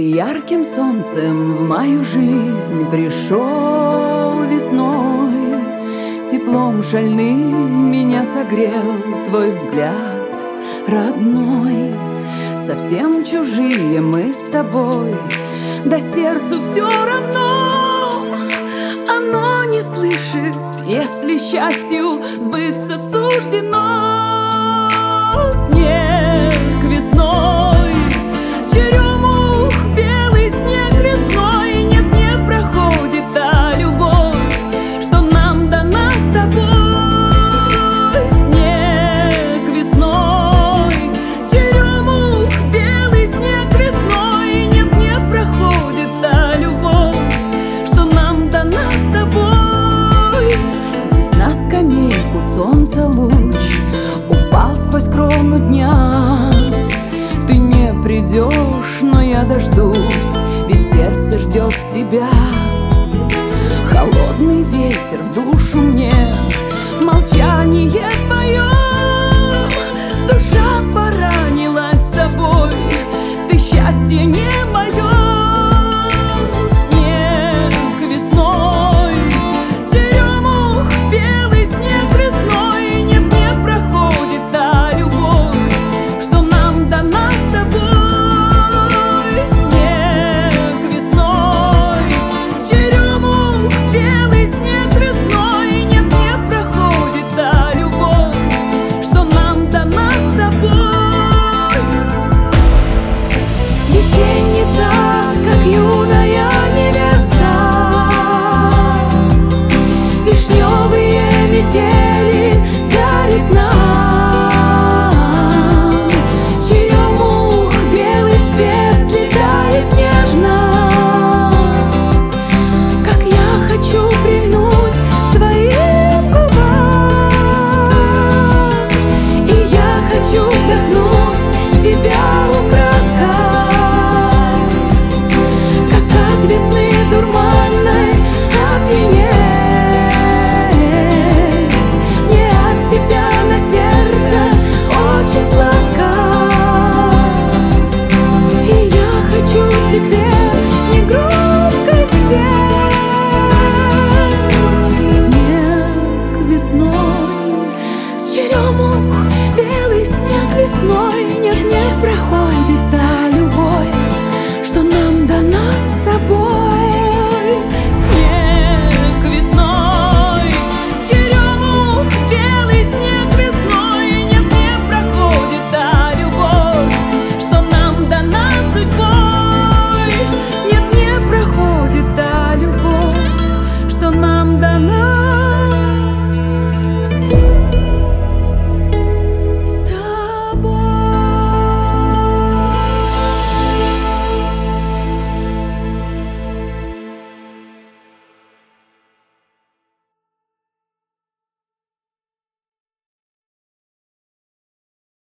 Ты ярким солнцем в мою жизнь пришел весной, теплом шальным меня согрел твой взгляд родной. Совсем чужие мы с тобой, да сердцу все равно. Оно не слышит, если счастью сбыться суждено. Снег весной, с черемух белый снег лесной. Нет, не проходит та любовь, что нам дана с тобой. Снег весной, с черемух белый снег лесной. Нет, не проходит та любовь, что нам дана с тобой. Здесь на скамейку солнца луч упал сквозь крону дня. Ты не придешь, но я дождусь, ведь сердце ждет тебя. Холодный ветер в душу мне, молчание твое. Душа поранилась тобой, ты счастье не мое. Снег весной, с черемух белый снег лесной. Нет, не проходит та любовь, что нам дана с тобой. Снег весной, с черемух белый снег лесной. Нет, не проходит та любовь, что нам дана с тобой. Весенний сад, как юная невеста, вишневый